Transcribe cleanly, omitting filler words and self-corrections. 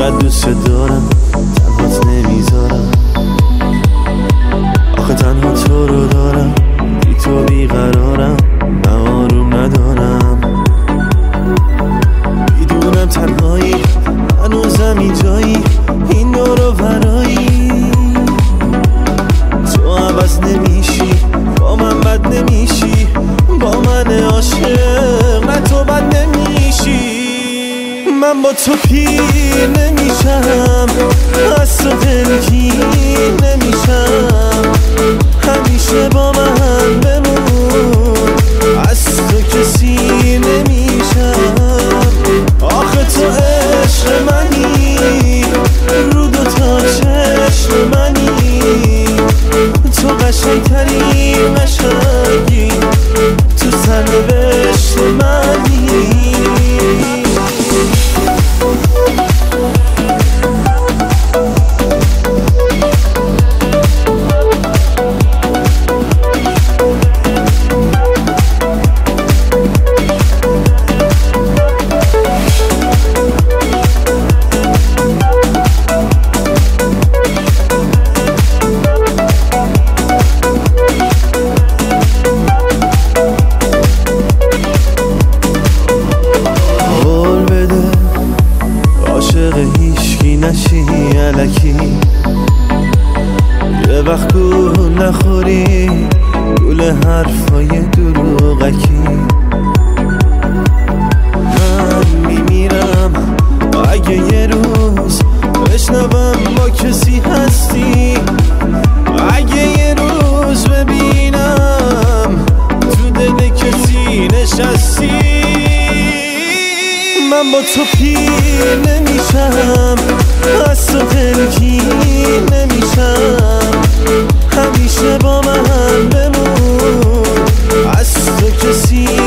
چقدر دوست دارم تنهات نمیذارم، آخه تنها تو رو دارم، بی تو بیقرارم، نه آروم ندارم. میدونم تنهایی هنوزم اینجایی، این دور و برایی، تو عوض نمیشی، با من بد نمیشی، با من عاشق نه تو بد نمیشی. من با تو پیر نمیشم، از تو دلگیر نمیشم، همیشه با من بمون، از تو کسی نمیشم. آخه تو عشق منی، رو دو تا چشم منی، تو قشنگترین قشنگی تو سرنوشت منی. هیچکی نشی الکی، یه وقت گول نخوری گول حرفای دروغکی. من میمیرم اگه یه روز بشنوم با کسی هستی، اگه یه روز ببینم تو دل کسی نشستی. من با تو پیر نمیشم، از تو دلگیر نمیشم، همیشه با من بمون، از تو کسی